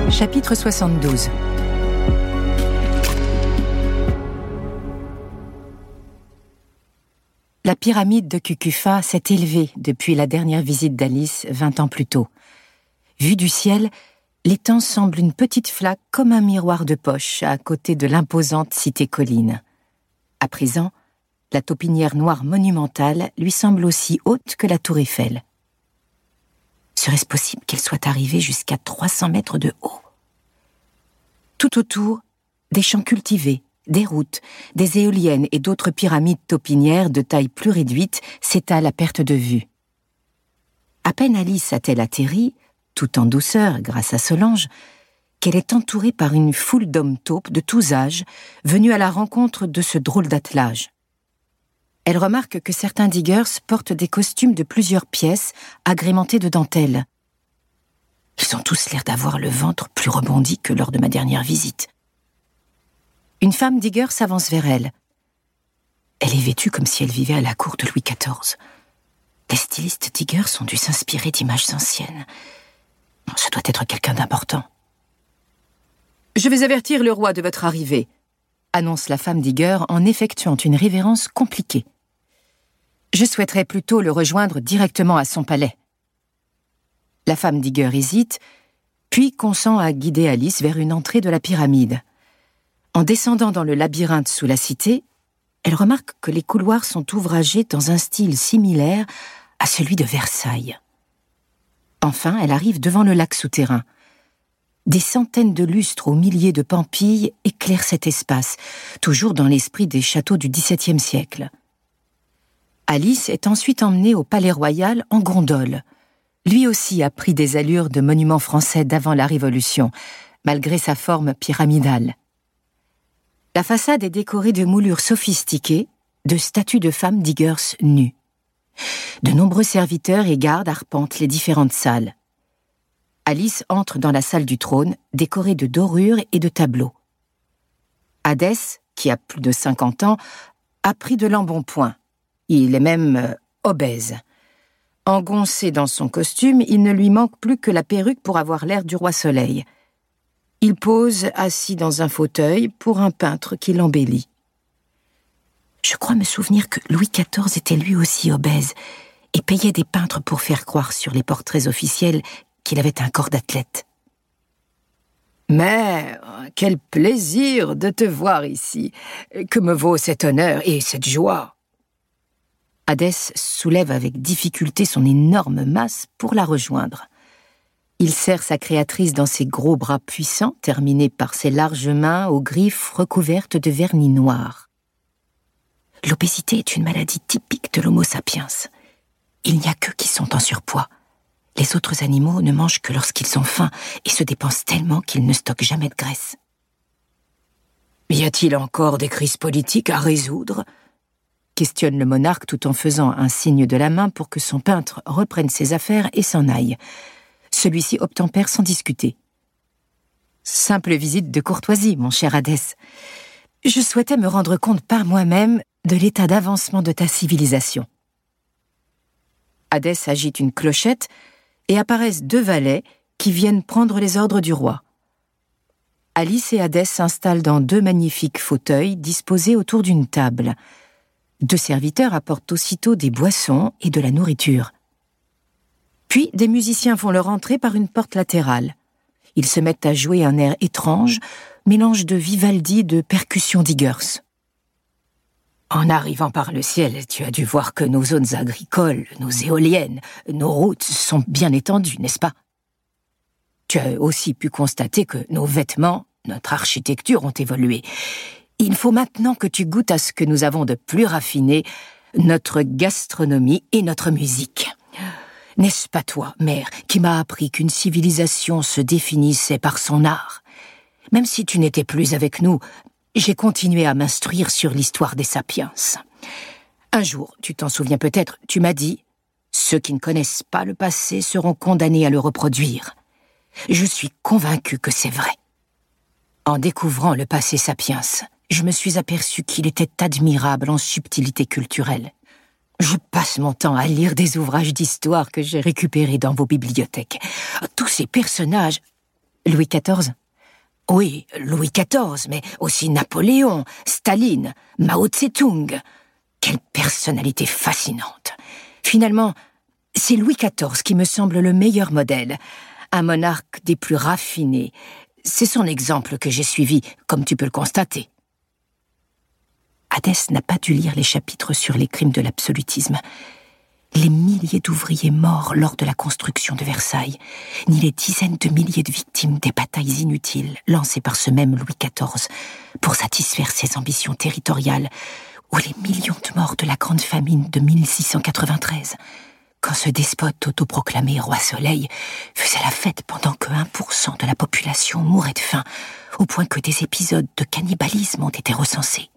Chapitre 72. La pyramide de Cucufa s'est élevée depuis la dernière visite d'Alice 20 ans plus tôt. Vue du ciel, l'étang semble une petite flaque comme un miroir de poche à côté de l'imposante cité colline. À présent, la taupinière noire monumentale lui semble aussi haute que la tour Eiffel. Serait-ce possible qu'elle soit arrivée jusqu'à 300 mètres de haut ? Tout autour, des champs cultivés, des routes, des éoliennes et d'autres pyramides taupinières de taille plus réduite s'étalent à perte de vue. À peine Alice a-t-elle atterri, tout en douceur grâce à Solange, qu'elle est entourée par une foule d'hommes taupes de tous âges venus à la rencontre de ce drôle d'attelage. Elle remarque que certains diggers portent des costumes de plusieurs pièces agrémentés de dentelles. Ils ont tous l'air d'avoir le ventre plus rebondi que lors de ma dernière visite. Une femme digger s'avance vers elle. Elle est vêtue comme si elle vivait à la cour de Louis XIV. Les stylistes diggers ont dû s'inspirer d'images anciennes. Ce doit être quelqu'un d'important. « Je vais avertir le roi de votre arrivée », annonce la femme digger en effectuant une révérence compliquée. « Je souhaiterais plutôt le rejoindre directement à son palais. » La femme digger hésite, puis consent à guider Alice vers une entrée de la pyramide. En descendant dans le labyrinthe sous la cité, elle remarque que les couloirs sont ouvragés dans un style similaire à celui de Versailles. Enfin, elle arrive devant le lac souterrain. Des centaines de lustres aux milliers de pampilles éclairent cet espace, toujours dans l'esprit des châteaux du XVIIe siècle. Alice est ensuite emmenée au palais royal en gondole. Lui aussi a pris des allures de monument français d'avant la Révolution, malgré sa forme pyramidale. La façade est décorée de moulures sophistiquées, de statues de femmes diggers nues. De nombreux serviteurs et gardes arpentent les différentes salles. Alice entre dans la salle du trône, décorée de dorures et de tableaux. Hadès, qui a plus de 50 ans, a pris de l'embonpoint. Il est même obèse. Engoncé dans son costume, il ne lui manque plus que la perruque pour avoir l'air du roi Soleil. Il pose assis dans un fauteuil pour un peintre qui l'embellit. Je crois me souvenir que Louis XIV était lui aussi obèse et payait des peintres pour faire croire sur les portraits officiels qu'il avait un corps d'athlète. « Mère, quel plaisir de te voir ici! Que me vaut cet honneur et cette joie !» Hadès soulève avec difficulté son énorme masse pour la rejoindre. Il serre sa créatrice dans ses gros bras puissants, terminés par ses larges mains aux griffes recouvertes de vernis noir. L'obésité est une maladie typique de l'Homo sapiens. Il n'y a qu'eux qui sont en surpoids. Les autres animaux ne mangent que lorsqu'ils ont faim et se dépensent tellement qu'ils ne stockent jamais de graisse. Y a-t-il encore des crises politiques à résoudre ? Questionne le monarque tout en faisant un signe de la main pour que son peintre reprenne ses affaires et s'en aille. Celui-ci obtempère sans discuter. « Simple visite de courtoisie, mon cher Hadès. Je souhaitais me rendre compte par moi-même de l'état d'avancement de ta civilisation. » Hadès agite une clochette et apparaissent 2 valets qui viennent prendre les ordres du roi. Alice et Hadès s'installent dans 2 magnifiques fauteuils disposés autour d'une table. 2 serviteurs apportent aussitôt des boissons et de la nourriture. Puis, des musiciens font leur entrée par une porte latérale. Ils se mettent à jouer un air étrange, mélange de Vivaldi et de percussions diggers. En arrivant par le ciel, tu as dû voir que nos zones agricoles, nos éoliennes, nos routes sont bien étendues, n'est-ce pas ? Tu as aussi pu constater que nos vêtements, notre architecture ont évolué. Il faut maintenant que tu goûtes à ce que nous avons de plus raffiné, notre gastronomie et notre musique. N'est-ce pas toi, mère, qui m'as appris qu'une civilisation se définissait par son art ? Même si tu n'étais plus avec nous, j'ai continué à m'instruire sur l'histoire des sapiens. Un jour, tu t'en souviens peut-être, tu m'as dit « Ceux qui ne connaissent pas le passé seront condamnés à le reproduire ». Je suis convaincue que c'est vrai. En découvrant le passé sapiens, je me suis aperçu qu'il était admirable en subtilité culturelle. Je passe mon temps à lire des ouvrages d'histoire que j'ai récupérés dans vos bibliothèques. Tous ces personnages... Louis XIV? Oui, Louis XIV, mais aussi Napoléon, Staline, Mao Tse-tung. Quelle personnalité fascinante. Finalement, c'est Louis XIV qui me semble le meilleur modèle. Un monarque des plus raffinés. C'est son exemple que j'ai suivi, comme tu peux le constater. Hadès n'a pas dû lire les chapitres sur les crimes de l'absolutisme. Les milliers d'ouvriers morts lors de la construction de Versailles, ni les dizaines de milliers de victimes des batailles inutiles lancées par ce même Louis XIV pour satisfaire ses ambitions territoriales, ou les millions de morts de la grande famine de 1693, quand ce despote autoproclamé roi soleil faisait la fête pendant que 1% de la population mourait de faim, au point que des épisodes de cannibalisme ont été recensés.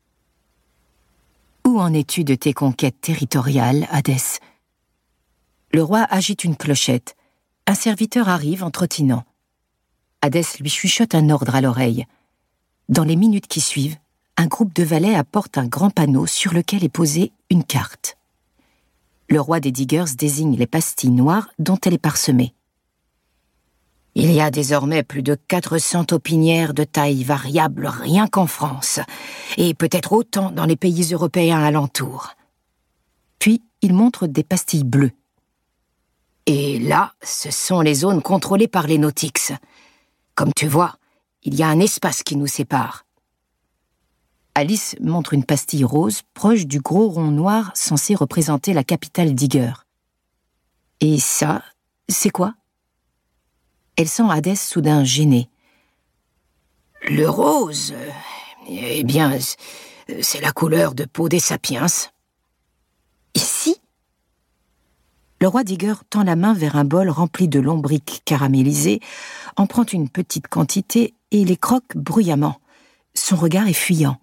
Où en es-tu de tes conquêtes territoriales, Hadès? Le roi agite une clochette. Un serviteur arrive en trottinant. Hadès lui chuchote un ordre à l'oreille. Dans les minutes qui suivent, un groupe de valets apporte un grand panneau sur lequel est posée une carte. Le roi des Diggers désigne les pastilles noires dont elle est parsemée. Il y a désormais plus de 400 taupinières de taille variable rien qu'en France, et peut-être autant dans les pays européens alentours. Puis, il montre des pastilles bleues. Et là, ce sont les zones contrôlées par les Nautix. Comme tu vois, il y a un espace qui nous sépare. Alice montre une pastille rose proche du gros rond noir censé représenter la capitale Digger. Et ça, c'est quoi? Elle sent Hadès soudain gêné. Le rose, eh bien, c'est la couleur de peau des sapiens. Ici? Le roi Digger tend la main vers un bol rempli de lombriques caramélisées, en prend une petite quantité et les croque bruyamment. Son regard est fuyant.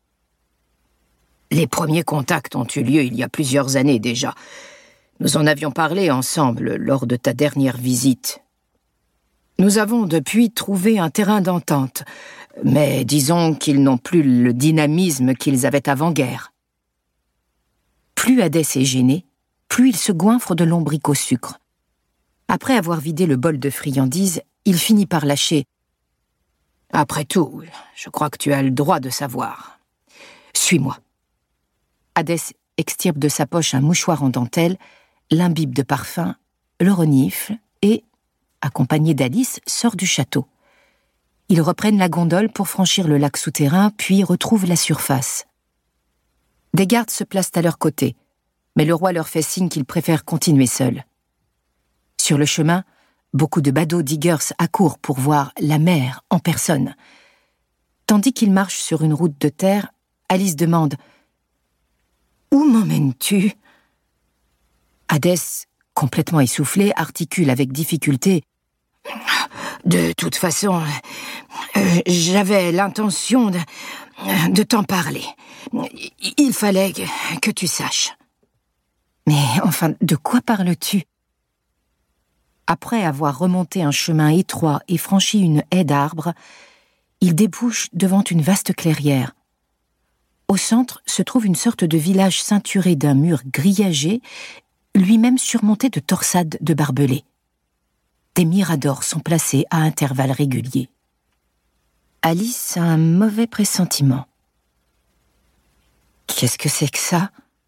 Les premiers contacts ont eu lieu il y a plusieurs années déjà. Nous en avions parlé ensemble lors de ta dernière visite. Nous avons depuis trouvé un terrain d'entente, mais disons qu'ils n'ont plus le dynamisme qu'ils avaient avant-guerre. Plus Hadès est gêné, plus il se goinfre de lombric au sucre. Après avoir vidé le bol de friandises, il finit par lâcher. « Après tout, je crois que tu as le droit de savoir. Suis-moi. » Hadès extirpe de sa poche un mouchoir en dentelle, l'imbibe de parfum, le renifle et, accompagné d'Alice, sort du château. Ils reprennent la gondole pour franchir le lac souterrain, puis retrouvent la surface. Des gardes se placent à leur côté, mais le roi leur fait signe qu'il préfère continuer seul. Sur le chemin, beaucoup de badauds diggers accourent pour voir la mer en personne. Tandis qu'ils marchent sur une route de terre, Alice demande « Où m'emmènes-tu » Hadès, complètement essoufflé, articule avec difficulté « De toute façon, j'avais l'intention de t'en parler. Il fallait que tu saches. » Mais enfin, de quoi parles-tu? Après avoir remonté un chemin étroit et franchi une haie d'arbres, il débouche devant une vaste clairière. Au centre se trouve une sorte de village ceinturé d'un mur grillagé, lui-même surmonté de torsades de barbelés. Des miradors sont placés à intervalles réguliers. Alice a un mauvais pressentiment. Qu'est-ce que c'est que ça?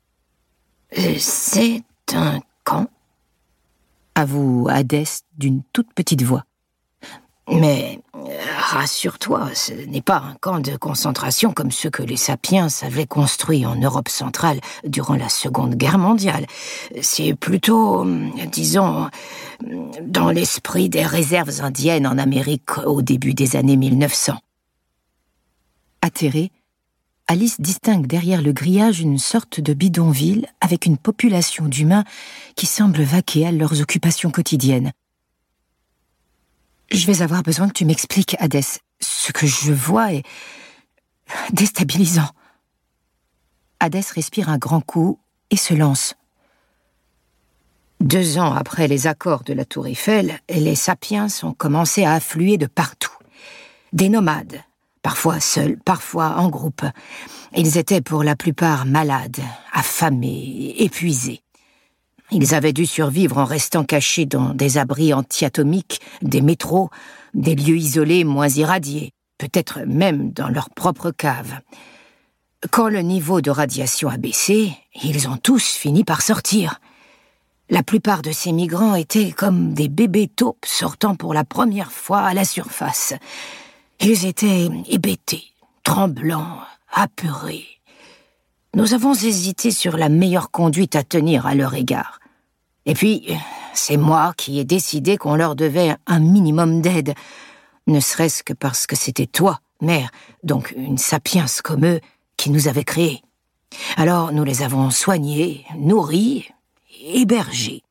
C'est un camp, avoue Hadès d'une toute petite voix. Mais rassure-toi, ce n'est pas un camp de concentration comme ceux que les Sapiens avaient construits en Europe centrale durant la Seconde Guerre mondiale. C'est plutôt, disons, dans l'esprit des réserves indiennes en Amérique au début des années 1900. Atterrée, Alice distingue derrière le grillage une sorte de bidonville avec une population d'humains qui semblent vaquer à leurs occupations quotidiennes. Je vais avoir besoin que tu m'expliques, Hadès. Ce que je vois est déstabilisant. Hadès respire un grand coup et se lance. 2 ans après les accords de la Tour Eiffel, les Sapiens ont commencé à affluer de partout. Des nomades, parfois seuls, parfois en groupe. Ils étaient pour la plupart malades, affamés, épuisés. Ils avaient dû survivre en restant cachés dans des abris anti-atomiques, des métros, des lieux isolés moins irradiés, peut-être même dans leur propre cave. Quand le niveau de radiation a baissé, ils ont tous fini par sortir. La plupart de ces migrants étaient comme des bébés taupes sortant pour la première fois à la surface. Ils étaient hébétés, tremblants, apeurés. Nous avons hésité sur la meilleure conduite à tenir à leur égard. Et puis, c'est moi qui ai décidé qu'on leur devait un minimum d'aide, ne serait-ce que parce que c'était toi, mère, donc une sapiens comme eux, qui nous avait créés. Alors nous les avons soignés, nourris, hébergés.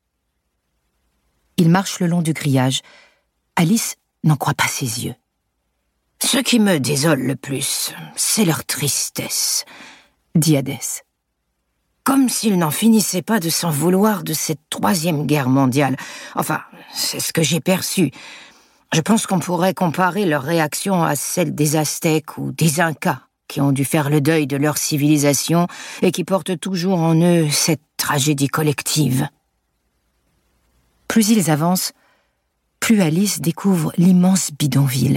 Il marche le long du grillage. Alice n'en croit pas ses yeux. Ce qui me désole le plus, c'est leur tristesse, dit Hadès. Comme s'ils n'en finissaient pas de s'en vouloir de cette 3e guerre mondiale. Enfin, c'est ce que j'ai perçu. Je pense qu'on pourrait comparer leur réaction à celle des Aztèques ou des Incas, qui ont dû faire le deuil de leur civilisation et qui portent toujours en eux cette tragédie collective. Plus ils avancent, plus Alice découvre l'immense bidonville.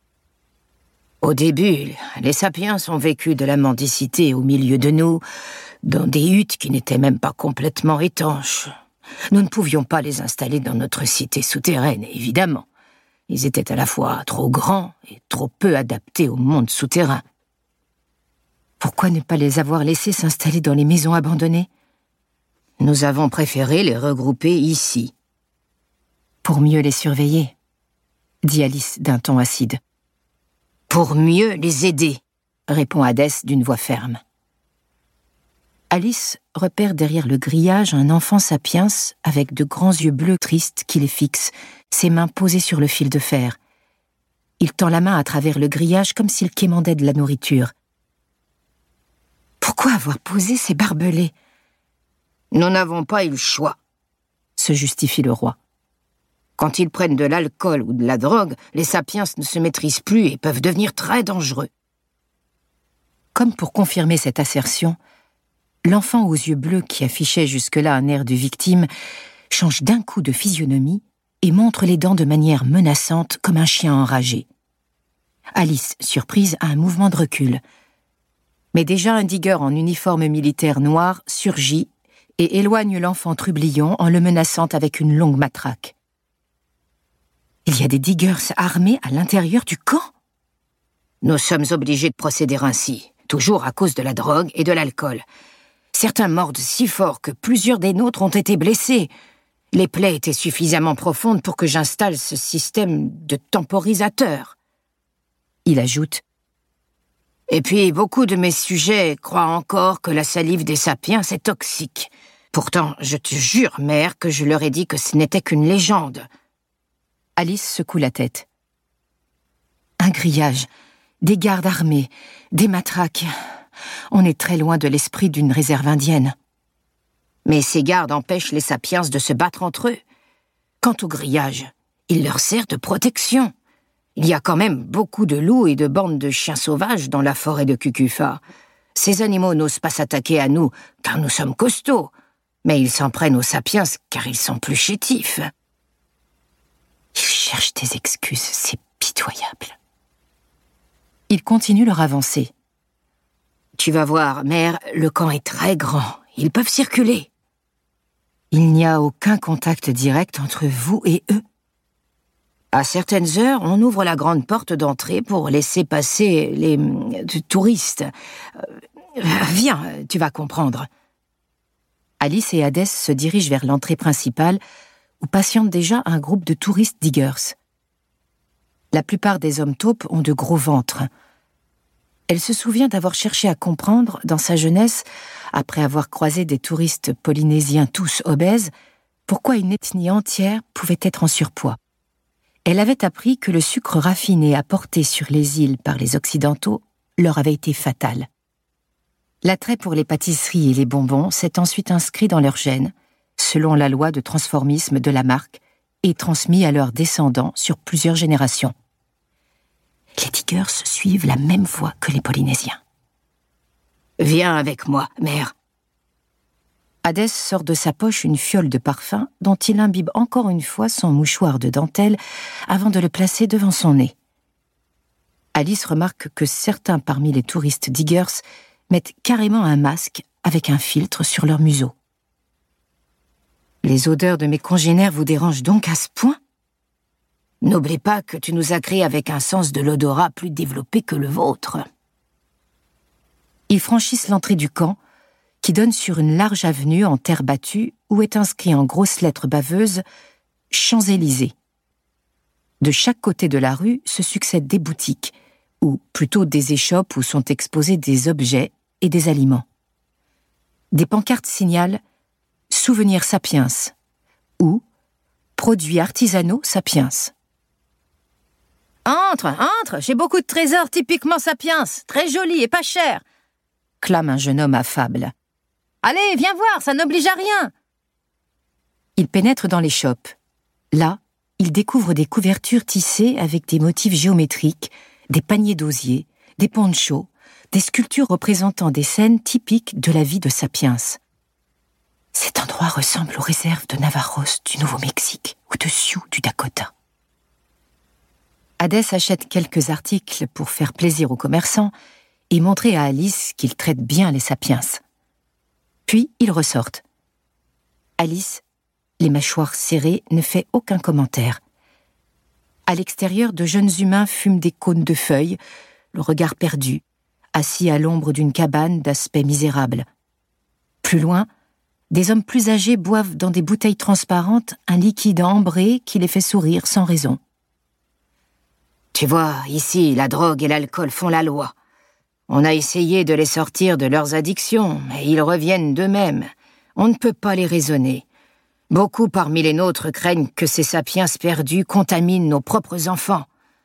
Au début, les sapiens ont vécu de la mendicité au milieu de nous, dans des huttes qui n'étaient même pas complètement étanches. Nous ne pouvions pas les installer dans notre cité souterraine, évidemment. Ils étaient à la fois trop grands et trop peu adaptés au monde souterrain. Pourquoi ne pas les avoir laissés s'installer dans les maisons abandonnées ? Nous avons préféré les regrouper ici. Pour mieux les surveiller, dit Alice d'un ton acide. Pour mieux les aider, répond Hadès d'une voix ferme. Alice repère derrière le grillage un enfant sapiens avec de grands yeux bleus tristes qui les fixent, ses mains posées sur le fil de fer. Il tend la main à travers le grillage comme s'il quémandait de la nourriture. Pourquoi avoir posé ces barbelés ? Nous n'avons pas eu le choix, se justifie le roi. Quand ils prennent de l'alcool ou de la drogue, les sapiens ne se maîtrisent plus et peuvent devenir très dangereux. Comme pour confirmer cette assertion, l'enfant aux yeux bleus qui affichait jusque-là un air de victime change d'un coup de physionomie et montre les dents de manière menaçante comme un chien enragé. Alice, surprise, a un mouvement de recul. Mais déjà un digueur en uniforme militaire noir surgit et éloigne l'enfant trublion en le menaçant avec une longue matraque. Il y a des diggers armés à l'intérieur du camp ? Nous sommes obligés de procéder ainsi, toujours à cause de la drogue et de l'alcool. Certains mordent si fort que plusieurs des nôtres ont été blessés. Les plaies étaient suffisamment profondes pour que j'installe ce système de temporisateur. Il ajoute: Et puis, beaucoup de mes sujets croient encore que la salive des sapiens est toxique. Pourtant, je te jure, mère, que je leur ai dit que ce n'était qu'une légende. Alice secoue la tête. Un grillage, des gardes armés, des matraques. On est très loin de l'esprit d'une réserve indienne. Mais ces gardes empêchent les sapiens de se battre entre eux. Quant au grillage, il leur sert de protection. Il y a quand même beaucoup de loups et de bandes de chiens sauvages dans la forêt de Cucufa. Ces animaux n'osent pas s'attaquer à nous, car nous sommes costauds. Mais ils s'en prennent aux sapiens, car ils sont plus chétifs. Ils cherchent des excuses, c'est pitoyable. Ils continuent leur avancée. Tu vas voir, mère, le camp est très grand. Ils peuvent circuler. Il n'y a aucun contact direct entre vous et eux. À certaines heures, on ouvre la grande porte d'entrée pour laisser passer les touristes. Viens, tu vas comprendre. Alice et Hadès se dirigent vers l'entrée principale, où patiente déjà un groupe de touristes diggers. La plupart des hommes taupes ont de gros ventres. Elle se souvient d'avoir cherché à comprendre, dans sa jeunesse, après avoir croisé des touristes polynésiens tous obèses, pourquoi une ethnie entière pouvait être en surpoids. Elle avait appris que le sucre raffiné apporté sur les îles par les Occidentaux leur avait été fatal. L'attrait pour les pâtisseries et les bonbons s'est ensuite inscrit dans leurs gènes, selon la loi de transformisme de Lamarck, et transmis à leurs descendants sur plusieurs générations. Les diggers suivent la même voie que les Polynésiens. Viens avec moi, mère. Hadès sort de sa poche une fiole de parfum dont il imbibe encore une fois son mouchoir de dentelle avant de le placer devant son nez. Alice remarque que certains parmi les touristes diggers mettent carrément un masque avec un filtre sur leur museau. « Les odeurs de mes congénères vous dérangent donc à ce point ? N'oublie pas que tu nous as créés avec un sens de l'odorat plus développé que le vôtre. » Ils franchissent l'entrée du camp, qui donne sur une large avenue en terre battue où est inscrit en grosses lettres baveuses « Champs-Élysées ». De chaque côté de la rue se succèdent des boutiques, ou plutôt des échoppes où sont exposés des objets et des aliments. Des pancartes signalent « Souvenirs Sapiens » ou « Produits artisanaux Sapiens ». « Entre, j'ai beaucoup de trésors typiquement Sapiens, très jolis et pas chers », clame un jeune homme affable. « Allez, viens voir, ça n'oblige à rien !» Il pénètre dans l'échoppe. Là, il découvre des couvertures tissées avec des motifs géométriques, des paniers d'osier, des ponchos, des sculptures représentant des scènes typiques de la vie de Sapiens. Cet endroit ressemble aux réserves de Navarros du Nouveau-Mexique ou de Sioux du Dakota. Hadès achète quelques articles pour faire plaisir aux commerçants et montrer à Alice qu'il traite bien les Sapiens. Puis ils ressortent. Alice, les mâchoires serrées, ne fait aucun commentaire. À l'extérieur, de jeunes humains fument des cônes de feuilles, le regard perdu, assis à l'ombre d'une cabane d'aspect misérable. Plus loin, des hommes plus âgés boivent dans des bouteilles transparentes un liquide ambré qui les fait sourire sans raison. Tu vois, ici, la drogue et l'alcool font la loi. On a essayé de les sortir de leurs addictions, mais ils reviennent d'eux-mêmes. On ne peut pas les raisonner. Beaucoup parmi les nôtres craignent que ces sapiens perdus contaminent nos propres enfants.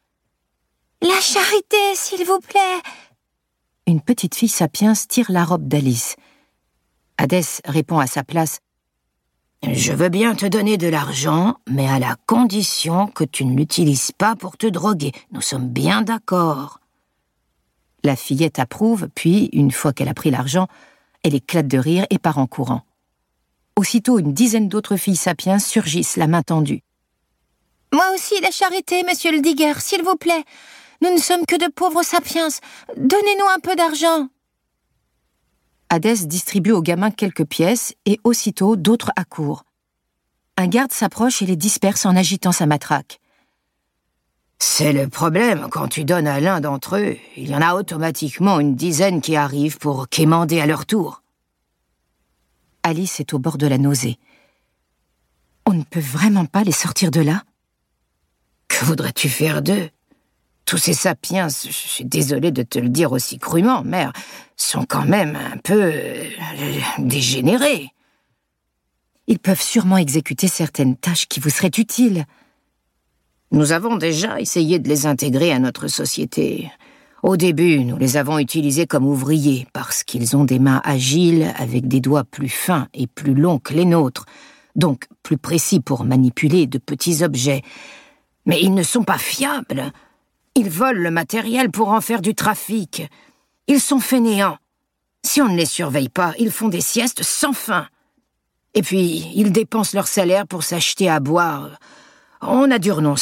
« La charité, s'il vous plaît !» Une petite fille sapiens tire la robe d'Alice. Hadès répond à sa place. « Je veux bien te donner de l'argent, mais à la condition que tu ne l'utilises pas pour te droguer. Nous sommes bien d'accord. » La fillette approuve, puis, une fois qu'elle a pris l'argent, elle éclate de rire et part en courant. Aussitôt, une dizaine d'autres filles sapiens surgissent, la main tendue. « Moi aussi, la charité, monsieur le digger, s'il vous plaît. Nous ne sommes que de pauvres sapiens. Donnez-nous un peu d'argent. » Hadès distribue aux gamins quelques pièces et aussitôt d'autres accourent. Un garde s'approche et les disperse en agitant sa matraque. « C'est le problème, quand tu donnes à l'un d'entre eux, il y en a automatiquement une dizaine qui arrivent pour quémander à leur tour. » Alice est au bord de la nausée. « On ne peut vraiment pas les sortir de là ?»« Que voudrais-tu faire d'eux ? Tous ces sapiens, je suis désolé de te le dire aussi crûment, mère, sont quand même un peu dégénérés. Ils peuvent sûrement exécuter certaines tâches qui vous seraient utiles. Nous avons déjà essayé de les intégrer à notre société. Au début, nous les avons utilisés comme ouvriers parce qu'ils ont des mains agiles avec des doigts plus fins et plus longs que les nôtres, donc plus précis pour manipuler de petits objets. Mais ils ne sont pas fiables. Ils volent le matériel pour en faire du trafic. Ils sont fainéants. Si on ne les surveille pas, ils font des siestes sans fin. Et puis, ils dépensent leur salaire pour s'acheter à boire. On a dû renoncer. »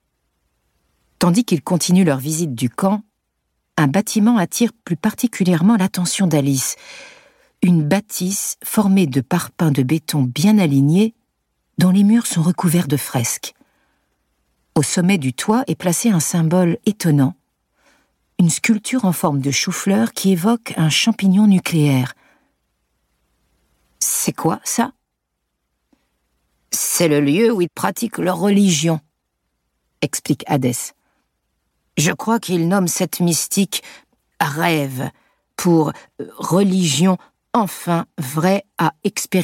Tandis qu'ils continuent leur visite du camp, un bâtiment attire plus particulièrement l'attention d'Alice. Une bâtisse formée de parpaings de béton bien alignés, dont les murs sont recouverts de fresques. Au sommet du toit est placé un symbole étonnant, une sculpture en forme de chou-fleur qui évoque un champignon nucléaire. « C'est quoi, ça ?» ?»« C'est le lieu où ils pratiquent leur religion, » explique Hadès. « Je crois qu'ils nomment cette mystique « rêve » pour « religion enfin vraie à expérimenter ».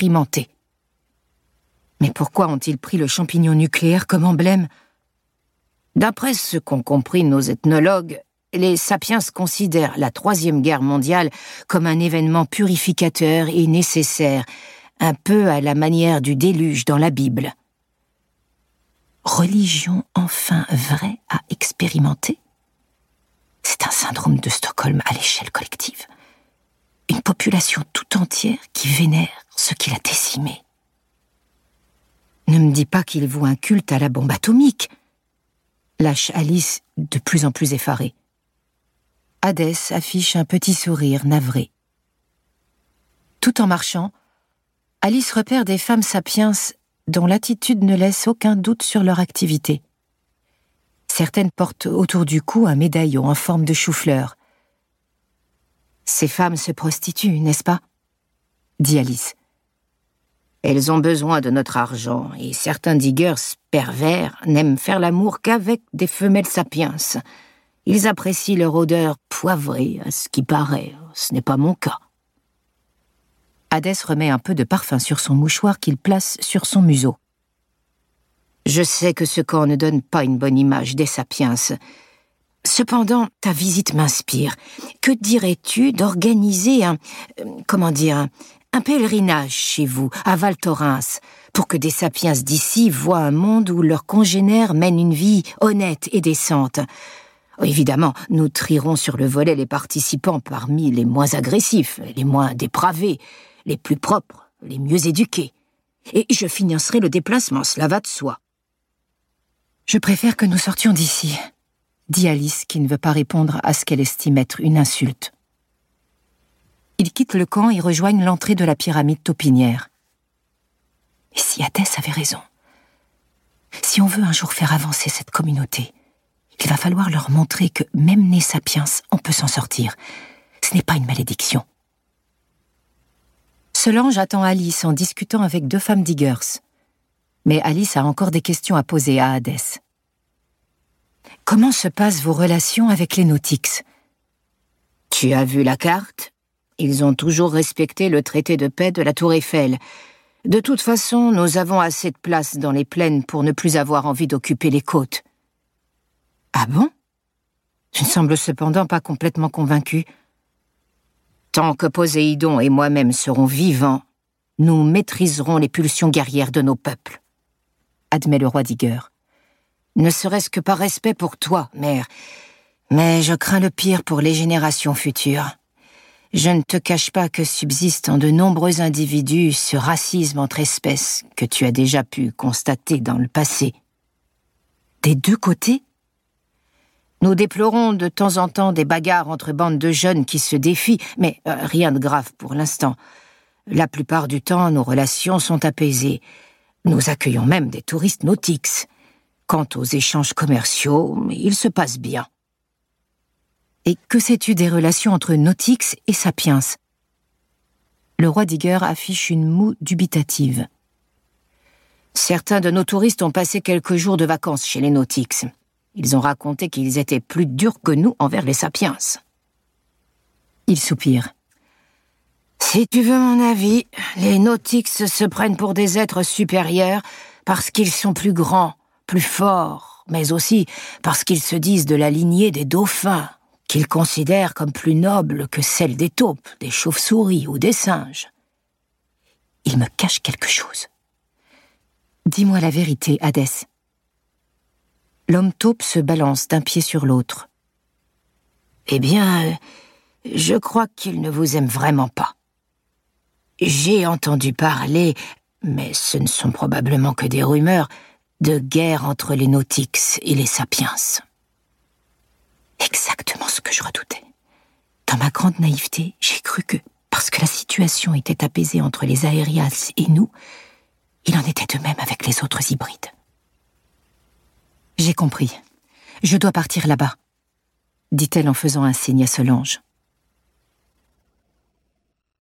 Mais pourquoi ont-ils pris le champignon nucléaire comme emblème ? D'après ce qu'ont compris nos ethnologues, les sapiens considèrent la Troisième Guerre mondiale comme un événement purificateur et nécessaire, un peu à la manière du déluge dans la Bible. Religion enfin vraie à expérimenter ? C'est un syndrome de Stockholm à l'échelle collective. Une population tout entière qui vénère ce qu'il a décimé. Ne me dis pas qu'il voue un culte à la bombe atomique, lâche Alice de plus en plus effarée. Hadès affiche un petit sourire navré. Tout en marchant, Alice repère des femmes sapiens dont l'attitude ne laisse aucun doute sur leur activité. Certaines portent autour du cou un médaillon en forme de chou-fleur. « Ces femmes se prostituent, n'est-ce pas ?» dit Alice. « Elles ont besoin de notre argent, et certains diggers pervers n'aiment faire l'amour qu'avec des femelles sapiens. Ils apprécient leur odeur poivrée, à ce qui paraît. Ce n'est pas mon cas. » Hadès remet un peu de parfum sur son mouchoir qu'il place sur son museau. « Je sais que ce camp ne donne pas une bonne image des sapiens. Cependant, ta visite m'inspire. Que dirais-tu d'organiser un pèlerinage chez vous, à Val Thorens, pour que des sapiens d'ici voient un monde où leurs congénères mènent une vie honnête et décente. Évidemment, nous trierons sur le volet les participants parmi les moins agressifs, les moins dépravés, les plus propres, les mieux éduqués. Et je financerai le déplacement, cela va de soi. » « Je préfère que nous sortions d'ici, » dit Alice, qui ne veut pas répondre à ce qu'elle estime être une insulte. Ils quittent le camp et rejoignent l'entrée de la pyramide taupinière. Et si Hadès avait raison? Si on veut un jour faire avancer cette communauté, il va falloir leur montrer que, même nés sapiens, on peut s'en sortir. Ce n'est pas une malédiction. Solange attend Alice en discutant avec 2 femmes diggers. Mais Alice a encore des questions à poser à Hadès. « Comment se passent vos relations avec les Nautix ?»« Tu as vu la carte ? Ils ont toujours respecté le traité de paix de la Tour Eiffel. De toute façon, nous avons assez de place dans les plaines pour ne plus avoir envie d'occuper les côtes. » « Ah bon ? Tu ne sembles cependant pas complètement convaincu. Tant que Poséidon et moi-même serons vivants, nous maîtriserons les pulsions guerrières de nos peuples, admet le roi Digger. Ne serait-ce que par respect pour toi, mère. Mais je crains le pire pour les générations futures. Je ne te cache pas que subsiste en de nombreux individus ce racisme entre espèces que tu as déjà pu constater dans le passé. Des 2 côtés ? Nous déplorons de temps en temps des bagarres entre bandes de jeunes qui se défient, mais rien de grave pour l'instant. La plupart du temps, nos relations sont apaisées. Nous accueillons même des touristes nautiques. Quant aux échanges commerciaux, ils se passent bien. Et que sais-tu des relations entre Nautix et Sapiens ? Le roi Digger affiche une moue dubitative. Certains de nos touristes ont passé quelques jours de vacances chez les Nautix. Ils ont raconté qu'ils étaient plus durs que nous envers les Sapiens. Il soupire. Si tu veux mon avis, les Nautix se prennent pour des êtres supérieurs parce qu'ils sont plus grands, plus forts, mais aussi parce qu'ils se disent de la lignée des dauphins, qu'ils considèrent comme plus nobles que celle des taupes, des chauves-souris ou des singes. Il me cache quelque chose. Dis-moi la vérité, Hadès. L'homme taupe se balance d'un pied sur l'autre. Eh bien, je crois qu'il ne vous aime vraiment pas. J'ai entendu parler, mais ce ne sont probablement que des rumeurs, de guerre entre les Nautix et les Sapiens. Exactement ce que je redoutais. Dans ma grande naïveté, j'ai cru que, parce que la situation était apaisée entre les Aérias et nous, il en était de même avec les autres hybrides. J'ai compris. Je dois partir là-bas, dit-elle en faisant un signe à Solange.